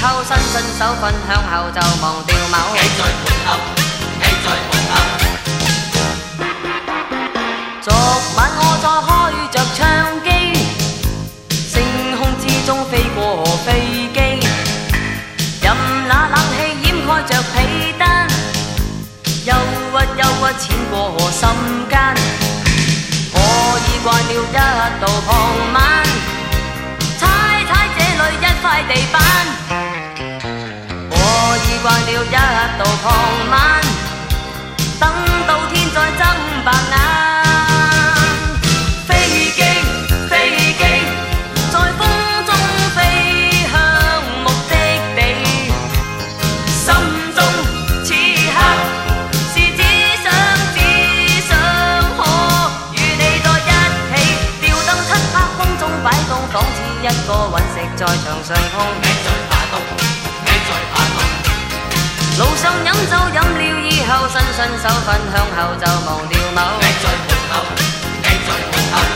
後，伸伸手分向後就忘掉某。 企在門後，企在門後。 昨晚我在開着唱機，星空之中飛過飛機，任那冷氣掩蓋着被單，憂鬱淺過心間。我已慣了一到傍晚，踩這裏一塊地板。我已慣了一到傍晚，等到天再睜白眼。飛機在風中飛向目的地，心中此刻是只想可與你在一起，吊燈漆黑空中擺動，仿似一個隕石在牆上空。 你在爬動，你在爬動。 路上飲酒飲了以後，伸伸手分向後就忘掉某。 你在門後，你在門後。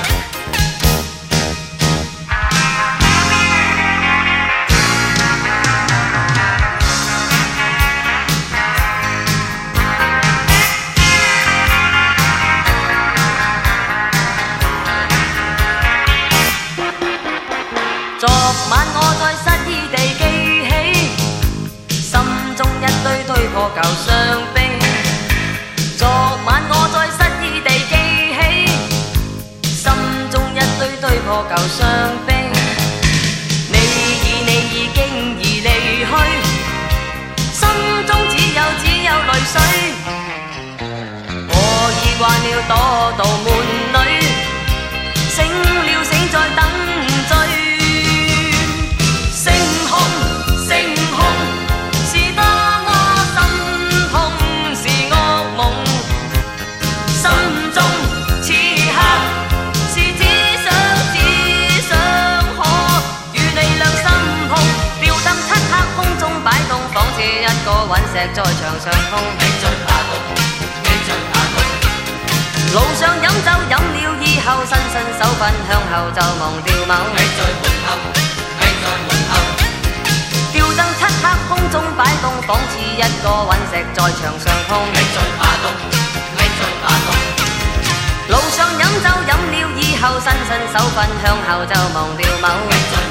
昨晚我在失意地記起，心中一堆破舊傷悲。昨晚我在失意地記起，心中一堆破舊傷悲。你已經離去，心中只有淚水。我已慣了躲到門裏，醒再等醉。一個隕石在牆上空， 你在爬動，你在爬動。 路上飲酒飲了以後，伸手分向後就忘掉某。 你在門後，你在門後。 吊燈漆黑空中擺動，仿似一個隕石在牆上空。 你在爬動，你在爬動。 路上飲酒飲了以後，伸手分向後就忘掉某。 你在